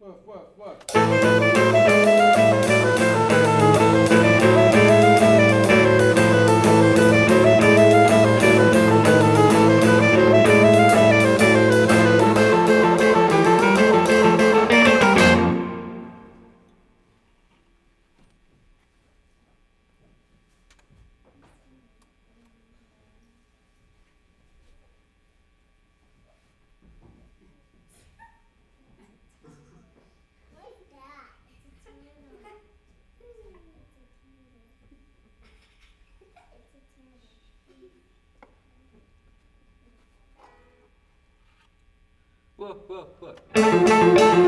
Woof, woof, woof.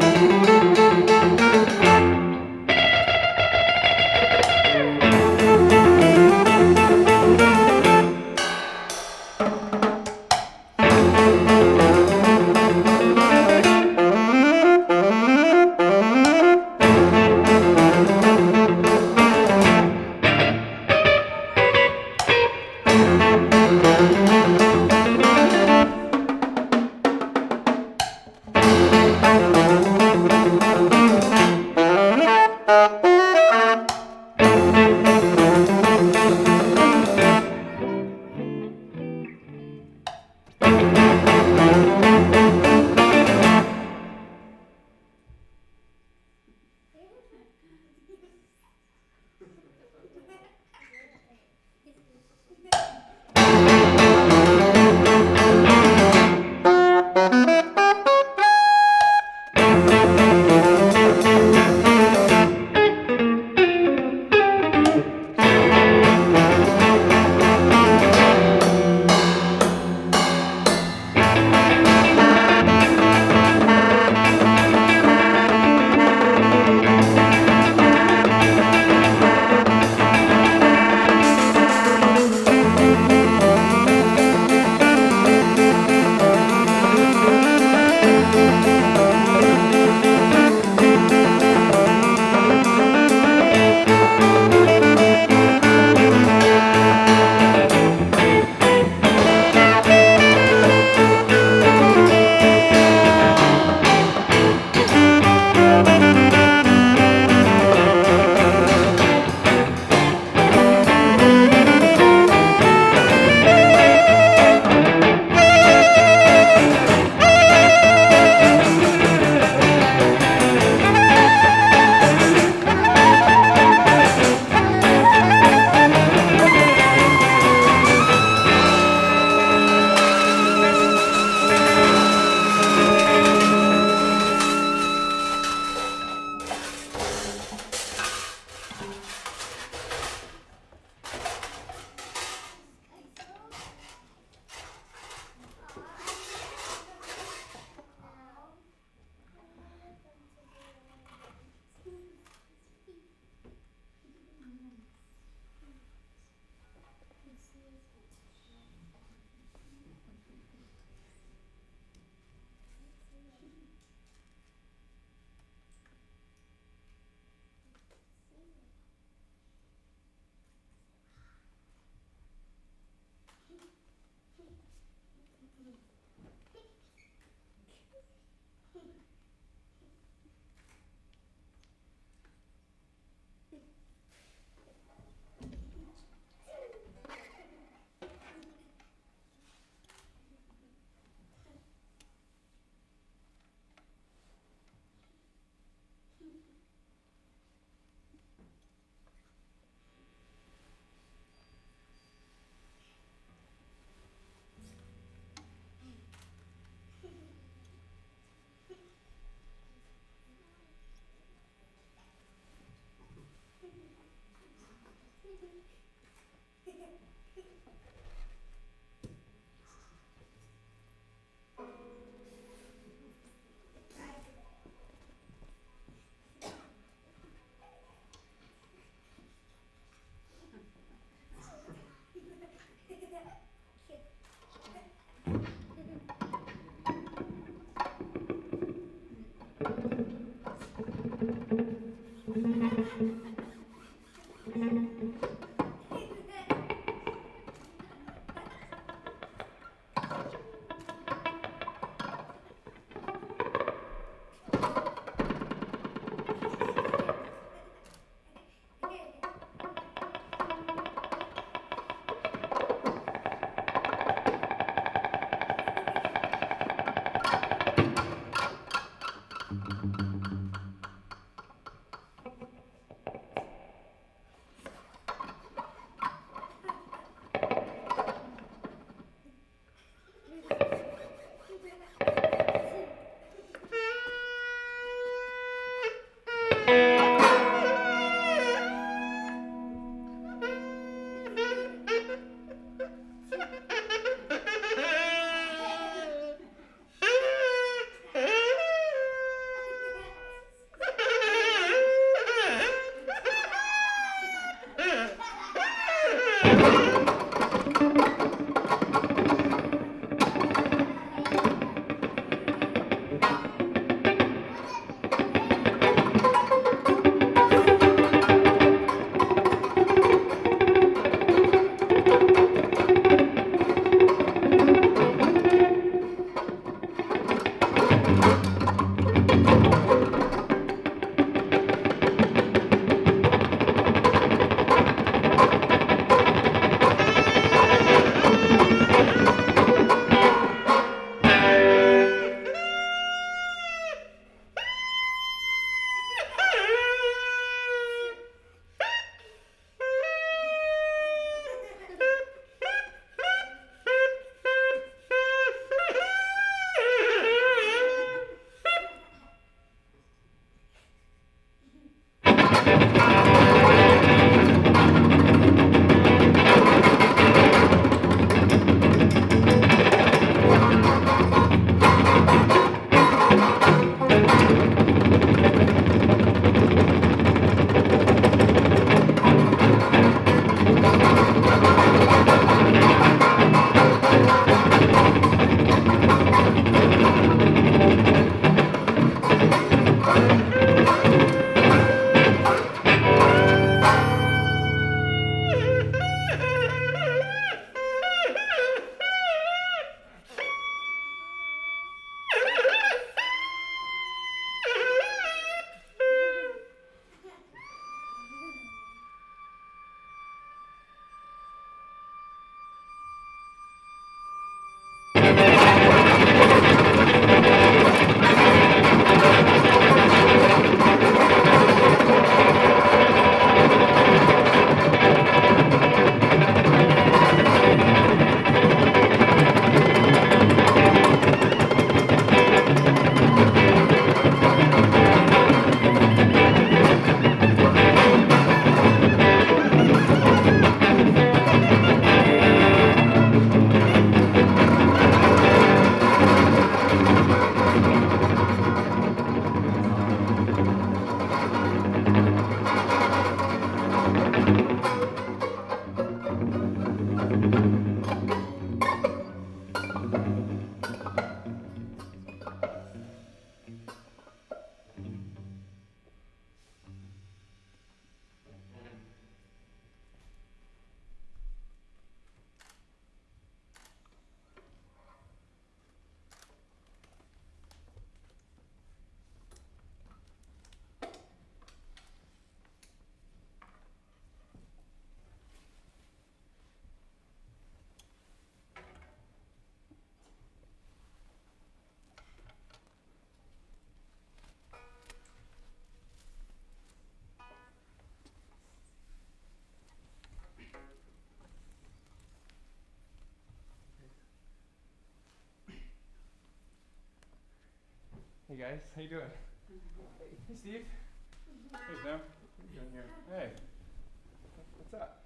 Hey guys, how you doing? Hey Steve. Hey Sam. What are you doing here? Hey. What's up?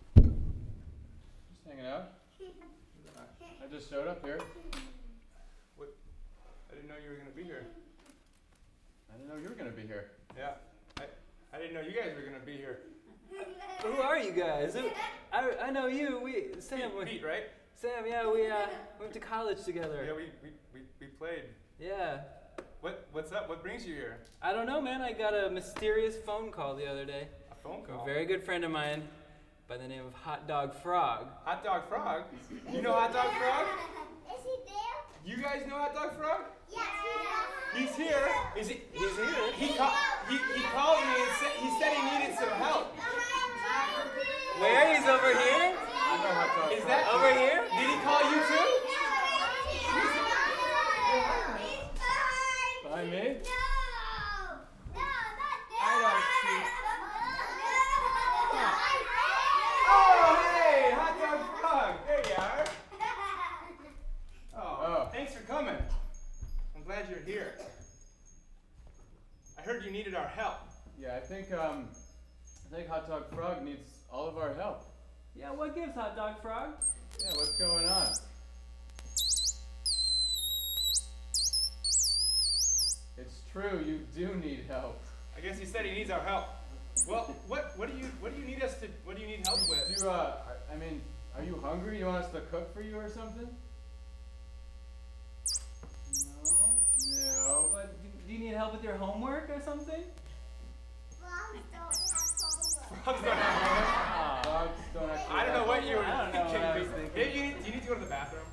Just hanging out. I just showed up here. What? I didn't know you were gonna be here. I didn't know you were gonna be here. Yeah. I didn't know you guys were gonna be here. Who are you guys? I know you. Sam. Pete, right? Sam, yeah, we went to college together. Yeah, we played. Yeah. What's up? What brings you here? I don't know, man. I got a mysterious phone call the other day. A phone call? A very good friend of mine by the name of Hot Dog Frog. Hot Dog Frog? You know Hot Dog Frog? Is he there? You guys know Hot Dog Frog? Yes, He's here. He's here. He called me and he said he needed some help. Where? He's over here? I know Hot Dog Frog. Is that over here? Did he call you too? By me? No. I heard you needed our help. Yeah, I think Hot Dog Frog needs all of our help. Yeah, what gives, Hot Dog Frog? Yeah, what's going on? It's true, you do need help. I guess he said he needs our help. Well, what do you need help with? I mean, are you hungry? You want us to cook for you or something? No. What, do you need help with your homework or something? Frogs don't have homework. Frogs don't actually I don't know what you were I don't know what I was thinking. thinking. Do you need to go to the bathroom?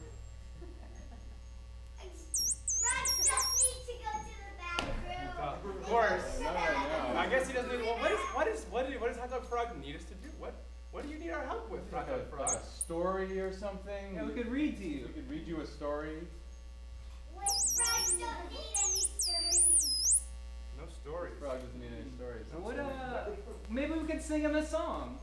Of course. No. I guess he doesn't need. Well, what does Hot Dog Frog need us to do? What do you need our help with, Hot Dog Frog? Like a story or something? Yeah, we could read to you. We could read you a story. Frogs don't need any stories. No stories. Frog doesn't need any stories. So what, maybe we could sing him a song.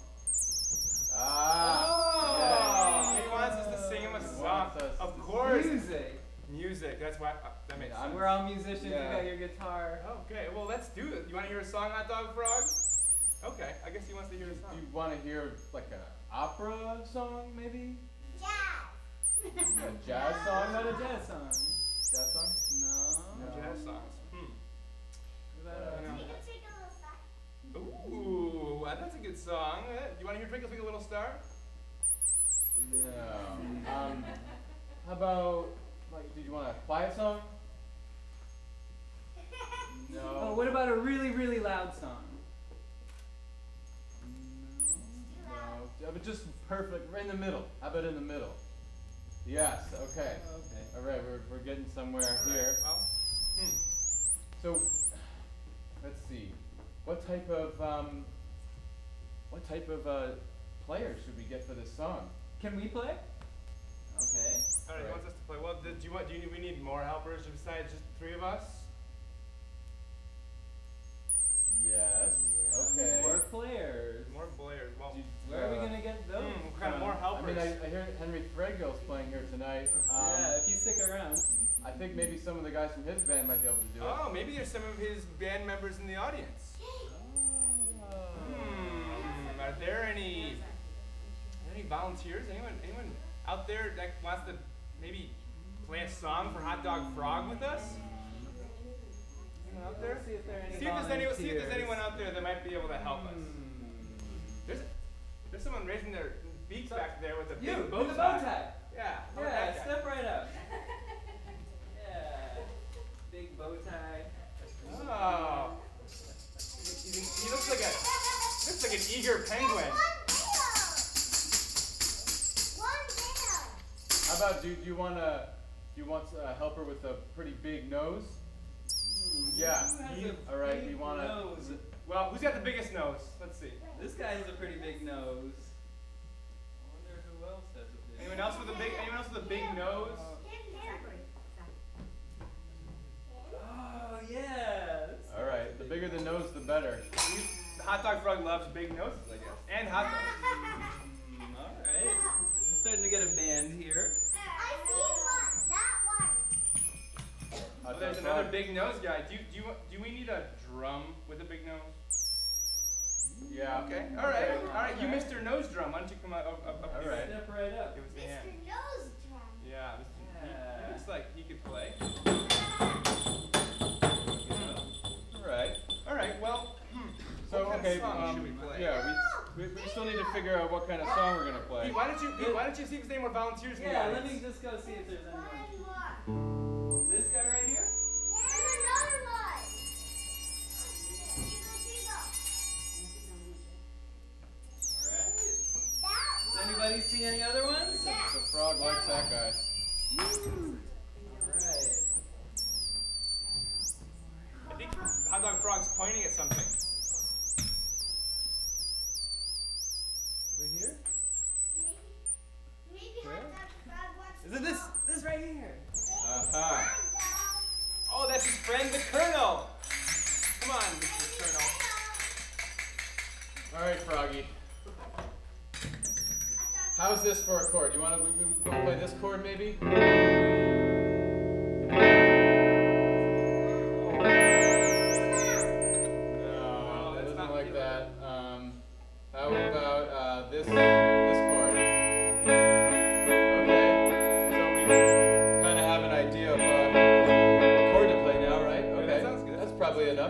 Oh! He wants us to sing him a song. Of course. Music. That's why. That makes sense. We're all musicians. Yeah. You got your guitar. Okay. Well, let's do it. You want to hear a song, Hot Dog Frog? Okay. I guess he wants to hear a Do song. you want to hear like an opera song, maybe? Jazz. A jazz song? Not a jazz song. Jazz song? No. Jazz songs. What about We can take a little side. Ooh, that's a good song. Do you want to hear Twinkle Twinkle Little Star? No. How about, like, did you want a quiet song? No. Oh, what about a really, really loud song? No. But just perfect, right in the middle. How about in the middle? Yes, okay. Okay. All right, we're getting somewhere here. Well, So, let's see. What type of players should we get for this song? Can we play? Okay. all right. He wants us to play. Well, we need more helpers besides just the three of us? Yes. Yeah, Okay. More players. More players. Well, Where are we gonna get those? what kind of more I helpers? mean, I hear Henry Threadgill's playing here tonight. Yeah, if you stick around. I think maybe some of the guys from his band might be able to do it. Oh, maybe there's some of his band members in the audience. Are there any volunteers? Anyone out there that wants to maybe play a song for Hot Dog Frog with us? Anyone out there? See if there are any See if there's anyone out there that might be able to help us. There's someone raising their beaks back there with a You, big bow with the bow tie. Yeah. how about Yeah, that guy? step right up. Yeah. Big bow tie. Oh. He looks like an eager penguin. One tail. How about do you want a helper with a pretty big nose? Yeah. Who has a All right, big we want to. nose? Well, who's got the biggest nose? Let's see. This guy has a pretty big nose. I wonder who else has a big Anyone else with a big nose? Oh, yes. All right, the bigger the nose, the better. The Hot Dog Frog loves big noses, I guess. And hot dogs. All right. We're starting to get a band here. I see one. That one. Hot There's dog another frog. big nose guy. Do we need a drum with a big nose? Yeah. Okay. All right. You Mr. Nose Drum. Why don't you come up All here? right. Step right up. Give us a hand. Mr. Nose Drum. Yeah. He looks like he could play. All right. Well. So what kind okay. of song should we play? Yeah, we still need to figure out what kind of song we're gonna play. Pete, why don't you see if there's any more volunteers in the Yeah, let audience? me just go see if there's anyone. One more. This guy right here? There's another one. Alright. That Does one. anybody see any other ones? The frog likes that guy. Alright. I think Hot Dog Frog's pointing at something. Over here? Maybe Hot Dog Frog wants Is to it this? go. This right here. Aha. Oh, that's his friend, the Colonel. Come on, Mr. Colonel. All right, Froggy. How's this for a chord? You want to play this chord maybe? enough.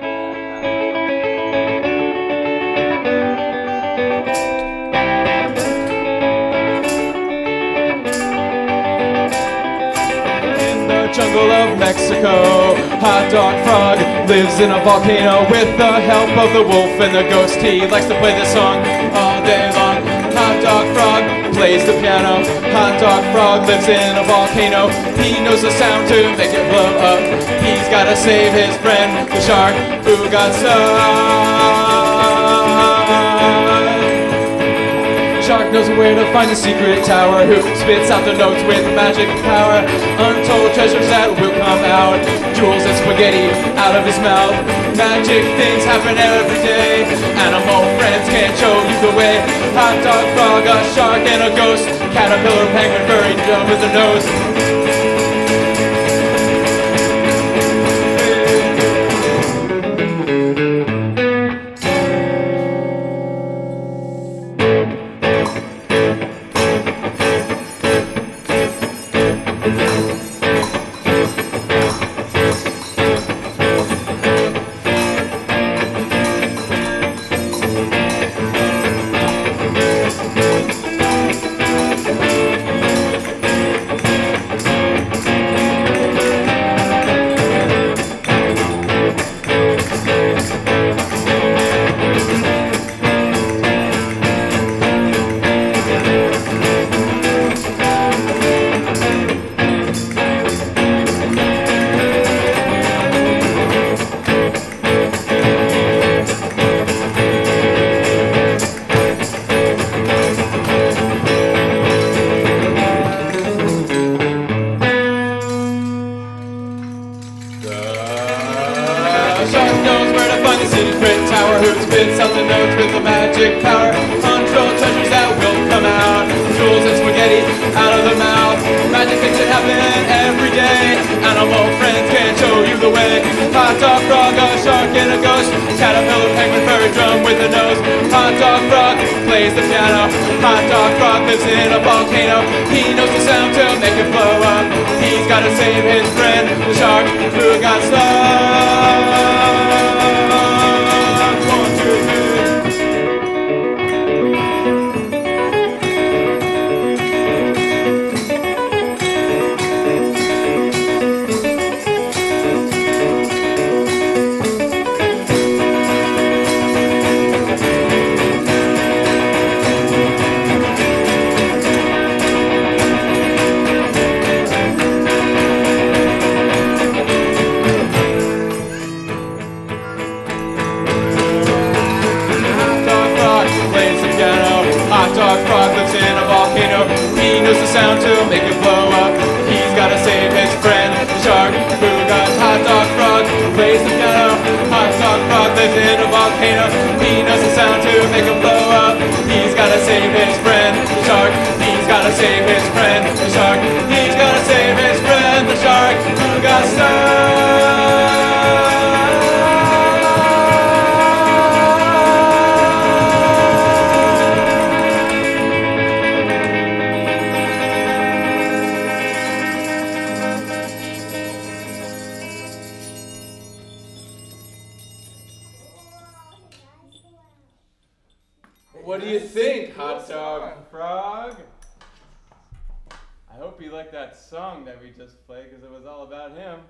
Jungle of Mexico, Hot Dog Frog lives in a volcano with the help of the wolf and the ghost. He likes to play this song all day long. Hot Dog Frog plays the piano. Hot Dog Frog lives in a volcano. He knows the sound to make it blow up. He's gotta save his friend, the shark, who got stuck. Shark knows where to find the secret tower, who spits out the notes with magic power. Untold treasures that will come out, jewels and spaghetti out of his mouth. Magic things happen every day, animal friends can't show you the way. Hot Dog Frog, a shark and a ghost, caterpillar, penguin, furry, dog with a nose. What do you think, Hot Dog Frog? I hope you liked that song that we just played, because it was all about him.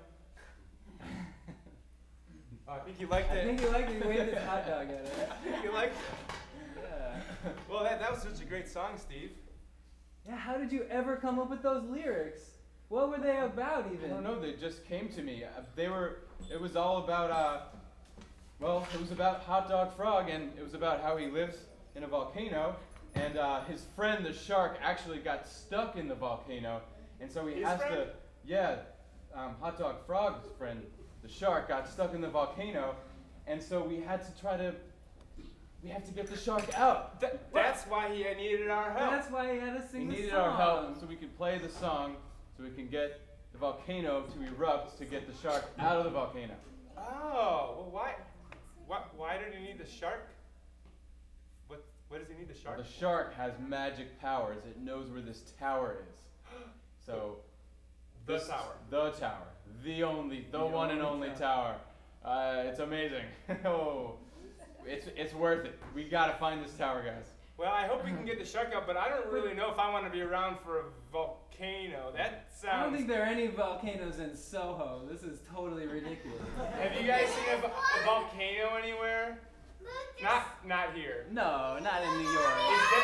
I think you liked it. I think you liked it. You waved his hot dog at it. You liked it? Yeah. Well, that was such a great song, Steve. Yeah, how did you ever come up with those lyrics? What were they about, even? I don't know, they just came to me. It was all about, it was about Hot Dog Frog, and it was about how he lives in a volcano, and his friend, the shark, actually got stuck in the volcano, and so he has to, Hot Dog Frog's friend, the shark, got stuck in the volcano, and so we have to get the shark out. That's why he needed our help. That's why he had to sing the song. He needed our help so we could play the song, so we can get the volcano to erupt to get the shark out of the volcano. Oh, well, why did he need the shark? What does he need the shark? Well, the shark has magic powers. It knows where this tower is. So The tower. The tower. The one and only tower. It's amazing. Oh, it's worth it. We gotta find this tower, guys. Well, I hope we can get the shark out, but I don't really know if I want to be around for a volcano. That sounds... I don't think there are any volcanoes in Soho. This is totally ridiculous. Have you guys seen a volcano anywhere? Not here. No, not in New York. Is that...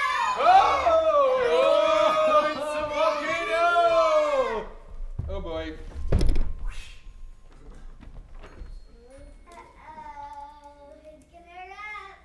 Oh! It's a volcano! Oh boy. Uh-oh, who's gonna erupt?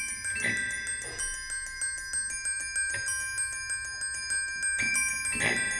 Okay.